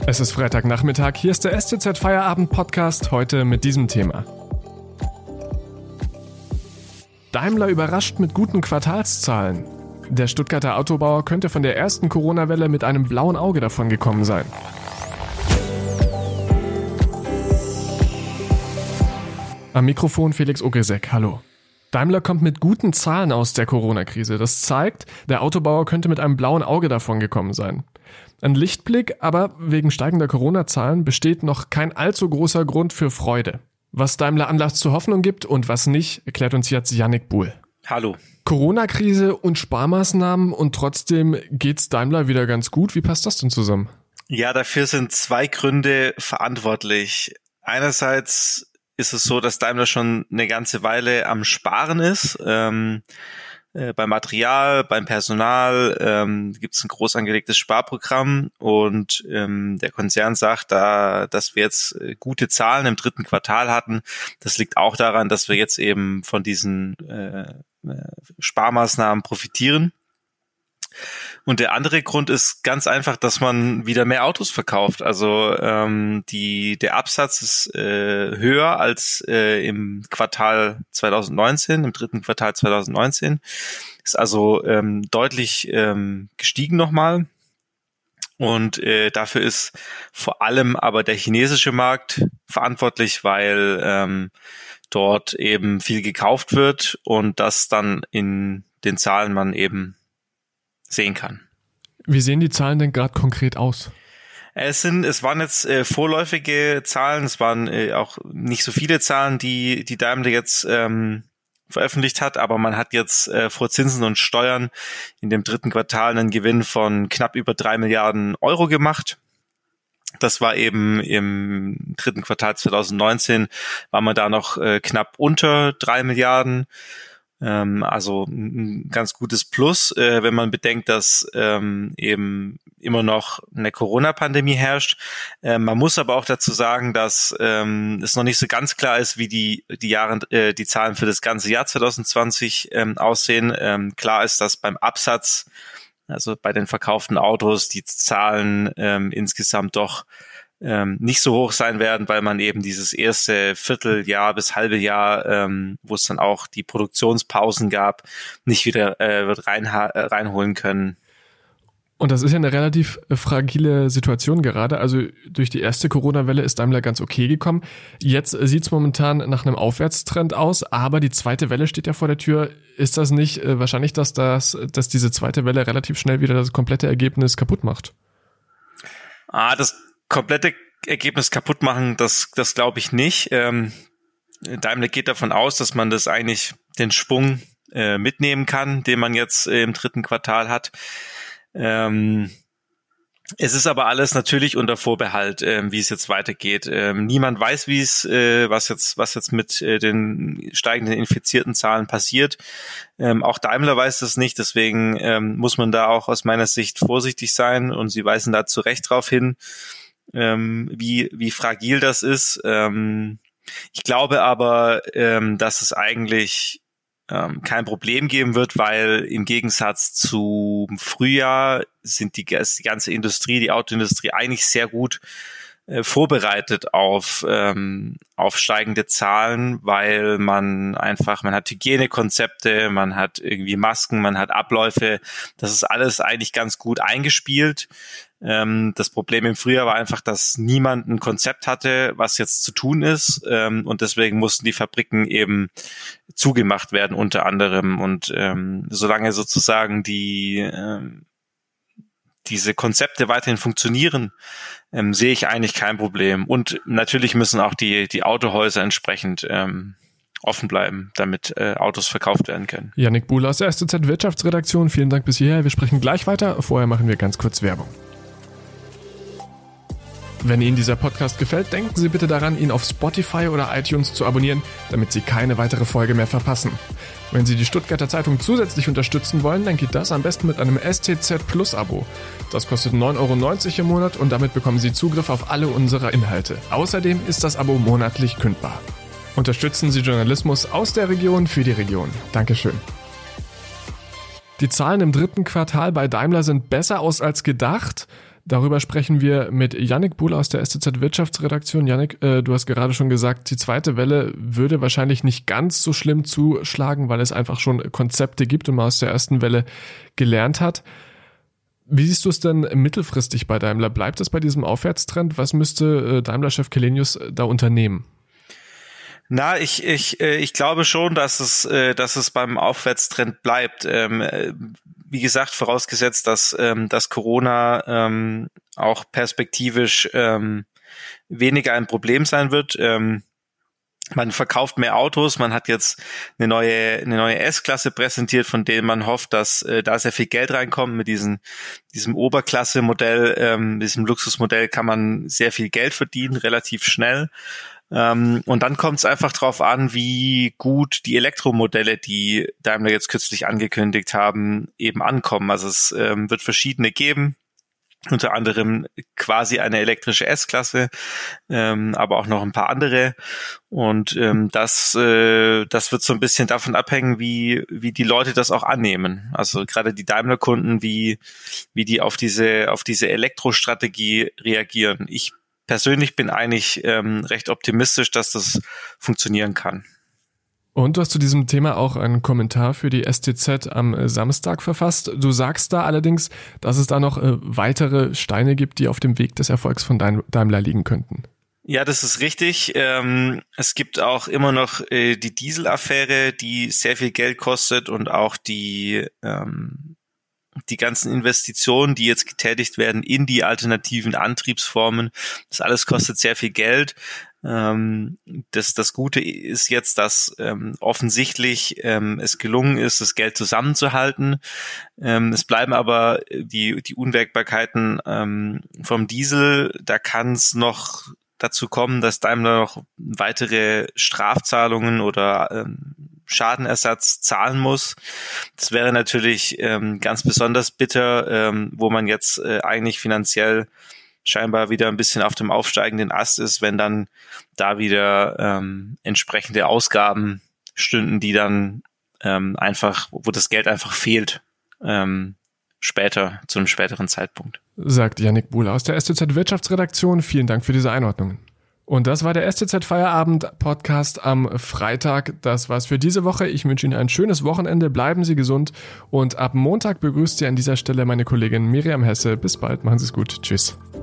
Es ist Freitagnachmittag, hier ist der STZ Feierabend Podcast, heute mit diesem Thema. Daimler überrascht mit guten Quartalszahlen. Der Stuttgarter Autobauer könnte von der ersten Corona-Welle mit einem blauen Auge davongekommen sein. Am Mikrofon Felix Ogrisek, hallo. Daimler kommt mit guten Zahlen aus der Corona-Krise. Das zeigt, der Autobauer könnte mit einem blauen Auge davongekommen sein. Ein Lichtblick, aber wegen steigender Corona-Zahlen besteht noch kein allzu großer Grund für Freude. Was Daimler Anlass zur Hoffnung gibt und was nicht, erklärt uns jetzt Yannick Buhl. Hallo. Corona-Krise und Sparmaßnahmen und trotzdem geht's Daimler wieder ganz gut. Wie passt das denn zusammen? Ja, dafür sind zwei Gründe verantwortlich. Einerseits ist es so, dass Daimler schon eine ganze Weile am Sparen ist. Beim Material, beim Personal gibt es ein groß angelegtes Sparprogramm und der Konzern sagt, dass wir jetzt gute Zahlen im dritten Quartal hatten. Das liegt auch daran, dass wir jetzt eben von diesen Sparmaßnahmen profitieren. Und der andere Grund ist ganz einfach, dass man wieder mehr Autos verkauft. Also der Absatz ist höher als im Quartal 2019, im dritten Quartal 2019. Ist also deutlich gestiegen nochmal. Und dafür ist vor allem aber der chinesische Markt verantwortlich, weil dort eben viel gekauft wird und das dann in den Zahlen man eben sehen kann. Wie sehen die Zahlen denn gerade konkret aus? Es waren jetzt vorläufige Zahlen, es waren auch nicht so viele Zahlen, die Daimler jetzt veröffentlicht hat, aber man hat jetzt vor Zinsen und Steuern in dem dritten Quartal einen Gewinn von knapp über 3 Milliarden Euro gemacht. Das war eben im dritten Quartal 2019, war man da noch knapp unter 3 Milliarden. Also ein ganz gutes Plus, wenn man bedenkt, dass eben immer noch eine Corona-Pandemie herrscht. Man muss aber auch dazu sagen, dass es noch nicht so ganz klar ist, wie die Zahlen für das ganze Jahr 2020 aussehen. Klar ist, dass beim Absatz, also bei den verkauften Autos, die Zahlen insgesamt doch nicht so hoch sein werden, weil man eben dieses erste Vierteljahr bis halbe Jahr, wo es dann auch die Produktionspausen gab, nicht wieder wird reinholen können. Und das ist ja eine relativ fragile Situation gerade. Also durch die erste Corona-Welle ist Daimler ganz okay gekommen. Jetzt sieht es momentan nach einem Aufwärtstrend aus, aber die zweite Welle steht ja vor der Tür. Ist das nicht wahrscheinlich, dass diese zweite Welle relativ schnell wieder das komplette Ergebnis kaputt macht? Das komplette Ergebnis kaputt machen, das glaube ich nicht. Daimler geht davon aus, dass man das eigentlich den Schwung mitnehmen kann, den man jetzt im dritten Quartal hat. Es ist aber alles natürlich unter Vorbehalt, wie es jetzt weitergeht. Niemand weiß, was jetzt mit den steigenden infizierten Zahlen passiert. Auch Daimler weiß das nicht, deswegen muss man da auch aus meiner Sicht vorsichtig sein und sie weisen da zu Recht darauf hin, wie fragil das ist. Ich glaube aber, dass es eigentlich kein Problem geben wird, weil im Gegensatz zum Frühjahr sind die ganze Industrie, die Autoindustrie eigentlich sehr gut vorbereitet auf steigende Zahlen, weil man hat Hygienekonzepte, man hat irgendwie Masken, man hat Abläufe, das ist alles eigentlich ganz gut eingespielt. Das Problem im Frühjahr war einfach, dass niemand ein Konzept hatte, was jetzt zu tun ist, und deswegen mussten die Fabriken eben zugemacht werden unter anderem und solange sozusagen diese Konzepte weiterhin funktionieren, sehe ich eigentlich kein Problem. Und natürlich müssen auch die Autohäuser entsprechend offen bleiben, damit Autos verkauft werden können. Yannick Buhl aus der STZ Wirtschaftsredaktion, vielen Dank bis hierher. Wir sprechen gleich weiter. Vorher machen wir ganz kurz Werbung. Wenn Ihnen dieser Podcast gefällt, denken Sie bitte daran, ihn auf Spotify oder iTunes zu abonnieren, damit Sie keine weitere Folge mehr verpassen. Wenn Sie die Stuttgarter Zeitung zusätzlich unterstützen wollen, dann geht das am besten mit einem STZ Plus Abo. Das kostet 9,90 € im Monat und damit bekommen Sie Zugriff auf alle unsere Inhalte. Außerdem ist das Abo monatlich kündbar. Unterstützen Sie Journalismus aus der Region für die Region. Dankeschön. Die Zahlen im dritten Quartal bei Daimler sind besser aus als gedacht. Darüber sprechen wir mit Yannick Buhl aus der STZ Wirtschaftsredaktion. Yannick, du hast gerade schon gesagt, die zweite Welle würde wahrscheinlich nicht ganz so schlimm zuschlagen, weil es einfach schon Konzepte gibt und man aus der ersten Welle gelernt hat. Wie siehst du es denn mittelfristig bei Daimler? Bleibt es bei diesem Aufwärtstrend? Was müsste Daimler-Chef Källenius da unternehmen? Na, ich glaube schon, dass es beim Aufwärtstrend bleibt. Wie gesagt, vorausgesetzt, dass Corona auch perspektivisch weniger ein Problem sein wird. Man verkauft mehr Autos, man hat jetzt eine neue S-Klasse präsentiert, von der man hofft, dass da sehr viel Geld reinkommt. Mit diesem Oberklasse-Modell, diesem Luxusmodell kann man sehr viel Geld verdienen, relativ schnell. Und dann kommt es einfach drauf an, wie gut die Elektromodelle, die Daimler jetzt kürzlich angekündigt haben, eben ankommen. Also es wird verschiedene geben, unter anderem quasi eine elektrische S-Klasse, aber auch noch ein paar andere. Und das wird so ein bisschen davon abhängen, wie die Leute das auch annehmen. Also gerade die Daimler-Kunden, wie die auf diese Elektrostrategie reagieren. Ich persönlich bin eigentlich recht optimistisch, dass das funktionieren kann. Und du hast zu diesem Thema auch einen Kommentar für die STZ am Samstag verfasst. Du sagst da allerdings, dass es da noch weitere Steine gibt, die auf dem Weg des Erfolgs von Daimler liegen könnten. Ja, das ist richtig. Es gibt auch immer noch die Dieselaffäre, die sehr viel Geld kostet, und auch die ganzen Investitionen, die jetzt getätigt werden in die alternativen Antriebsformen. Das alles kostet sehr viel Geld. Das Gute ist jetzt, dass offensichtlich es gelungen ist, das Geld zusammenzuhalten. Es bleiben aber die Unwägbarkeiten vom Diesel. Da kann es noch dazu kommen, dass Daimler noch weitere Strafzahlungen oder Schadenersatz zahlen muss. Das wäre natürlich ganz besonders bitter, wo man jetzt eigentlich finanziell scheinbar wieder ein bisschen auf dem aufsteigenden Ast ist, wenn dann da wieder entsprechende Ausgaben stünden, die dann einfach, wo das Geld einfach fehlt, später, zu einem späteren Zeitpunkt. Sagt Yannick Buhl aus der STZ Wirtschaftsredaktion. Vielen Dank für diese Einordnungen. Und das war der STZ Feierabend Podcast am Freitag. Das war's für diese Woche. Ich wünsche Ihnen ein schönes Wochenende. Bleiben Sie gesund. Und ab Montag begrüßt Sie an dieser Stelle meine Kollegin Miriam Hesse. Bis bald. Machen Sie es gut. Tschüss.